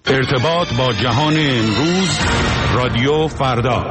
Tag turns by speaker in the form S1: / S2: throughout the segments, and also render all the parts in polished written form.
S1: ارتباط با جهان امروز، رادیو فردا.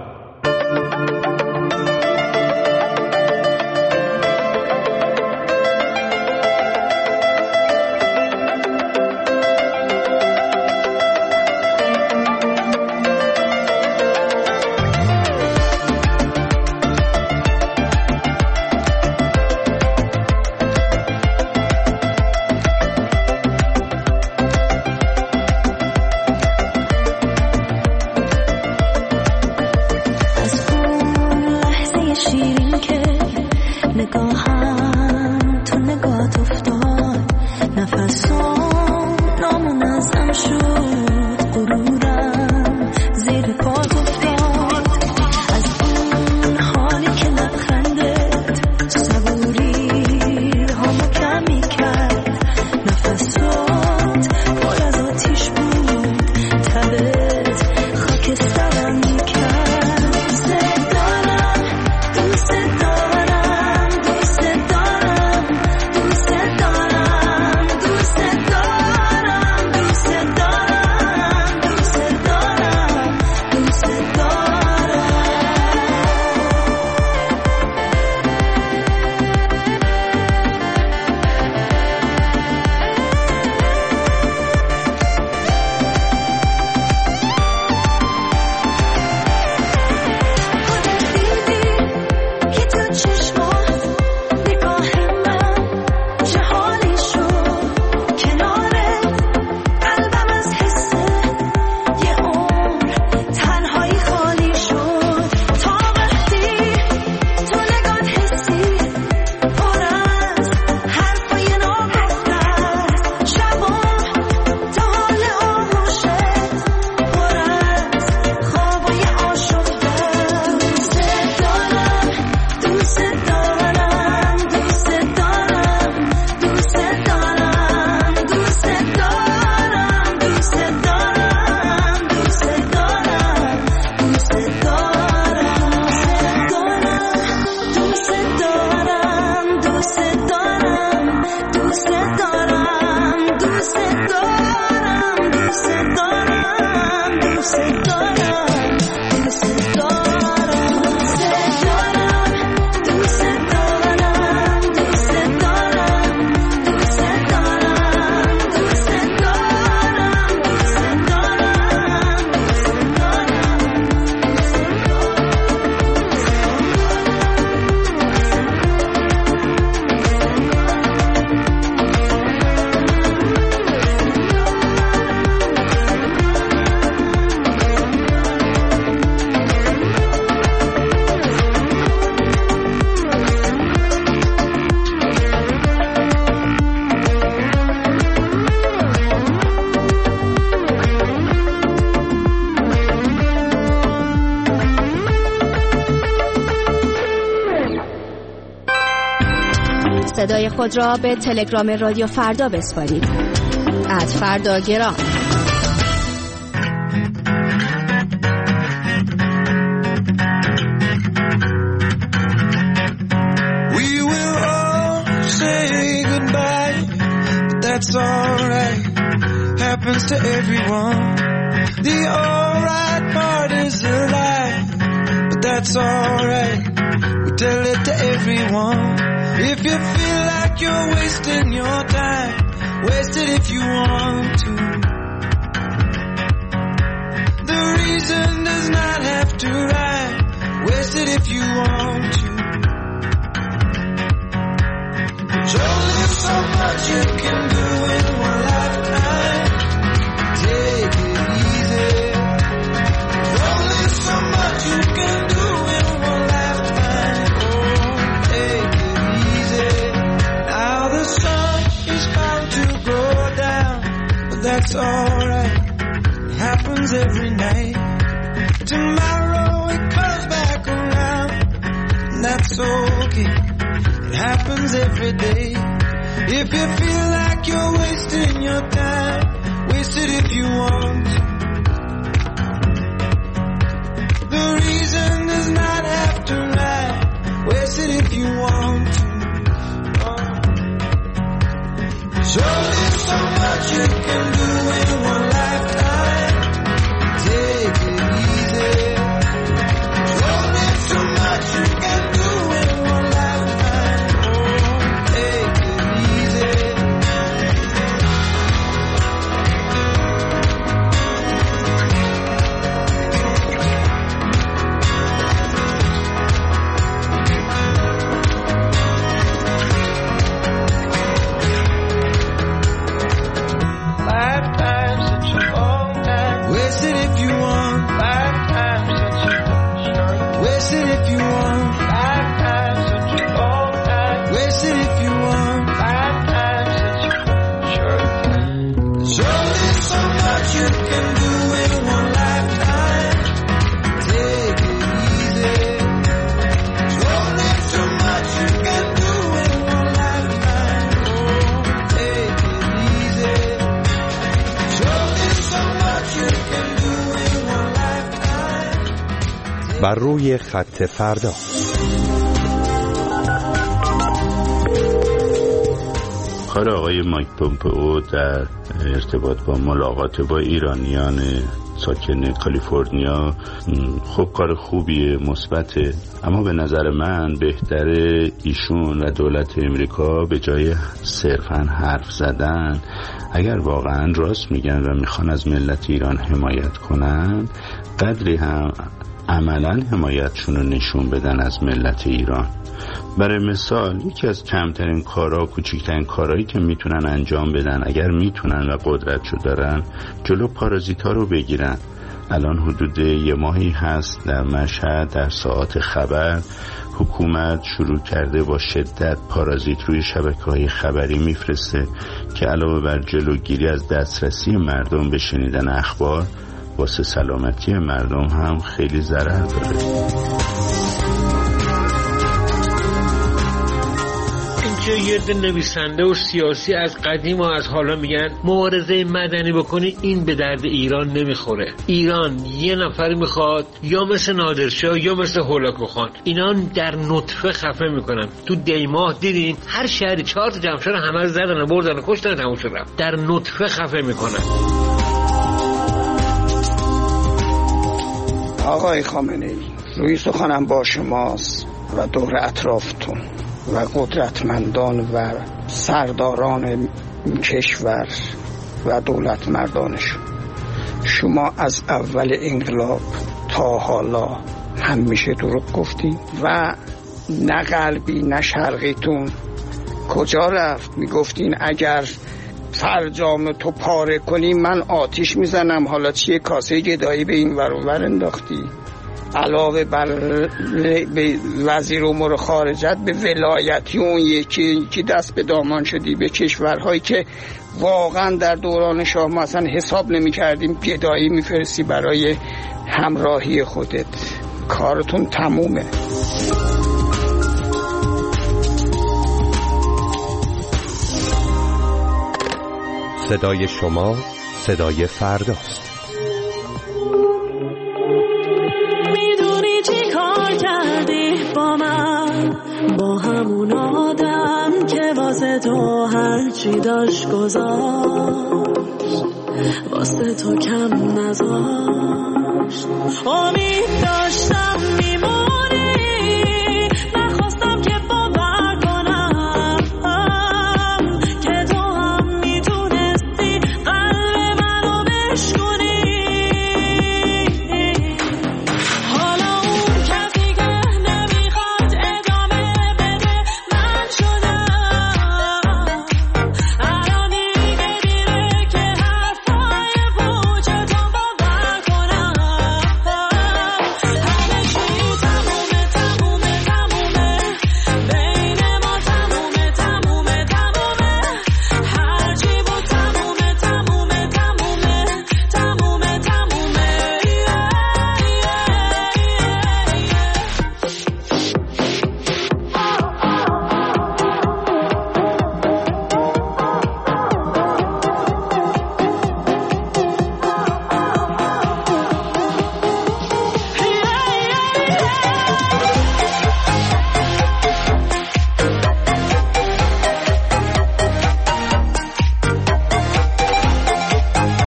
S2: صدای خود را به تلگرام رادیو فردا بسپارید. @فرداگرام.
S3: We will all say goodbye, but that's alright. Happens to everyone. The alright part is a lie, but that's alright. We tell it to everyone. If you feel like you're wasting your time, waste it if you want to. The reason does not have to rhyme. Waste it if you want to. There's only so much you can do in one lifetime. Take it easy. There's only so much you can do in one lifetime. Oh, take it easy. Now the sun is bound to go down, but that's alright. It happens every night. Tomorrow it comes back around, and that's okay. It happens every day. If you feel like you're wasting your time, waste it if you want. The reason does not have to lie. Waste it if you want to. There's only so much you can do in one life. so much you can do in one lifetime. Take it easy. There's only so much you can do in one lifetime. Take it easy. There's only so much you can do in one lifetime.
S4: بر روی خط فردا.
S1: کار آقای مایک پومپئو در ارتباط با ملاقات با ایرانیان ساکن کالیفرنیا خب کار خوبیه، مثبته، اما به نظر من بهتره ایشون و دولت امریکا به جای صرفاً حرف زدن، اگر واقعاً راست میگن و میخوان از ملت ایران حمایت کنن، قدری هم عملاً حمایتشون رو نشون بدن از ملت ایران. برای مثال یکی از کمترین کارها، کوچکترین کارهایی که میتونن انجام بدن اگر میتونن و قدرتشو دارن، جلو پارازیت‌ها رو بگیرن. الان حدود 1 ماهی هست در مشهد در ساعات خبر حکومت شروع کرده با شدت پارازیت روی شبکه‌های خبری میفرسته که علاوه بر جلوگیری از دسترسی مردم به شنیدن اخبار، واسه سلامتی مردم هم خیلی ضرر داره.
S5: اینجا یه نویسنده و سیاسی از قدیم و از حالا میگن مبارزه مدنی بکنی، این به درد ایران نمیخوره. ایران یه نفری میخواد یا مثل نادرشاه یا مثل هولاکو خان، اینا در نطفه خفه میکنن. تو دیماه دیدین هر شهری 4 تا جمشید همه رو زدن و بردن و کشتن، تموم شد رفت. در نطفه خفه میکنن.
S6: آقای خامنه‌ای، روی سخنم با شماست و دور اطرافتون و قدرتمندان و سرداران کشور و دولت مردانشون. شما از اول انقلاب تا حالا همیشه دروغ گفتین و نه غربی نه شرقیتون کجا رفت؟ میگفتین اگر فرجام تو پاره کنی من آتیش میزنم. حالا چیه؟ کاسه گدایی به این ور و ور انداختی. علاوه بر وزیر امور خارجت به ولایتی اون یکی دست به دامان شدی به کشورهایی که واقعا در دوران شاه ما اصلا حساب نمی کردیم، گدایی میفرستی برای همراهی خودت. کارتون تمومه.
S4: صدای شما صدای فرداست.
S7: میدونی چی کار کردی با من، با همون آدم که واسه تو هرچی داشت گذاشت، واسه تو کم نذاشت. امید داشتم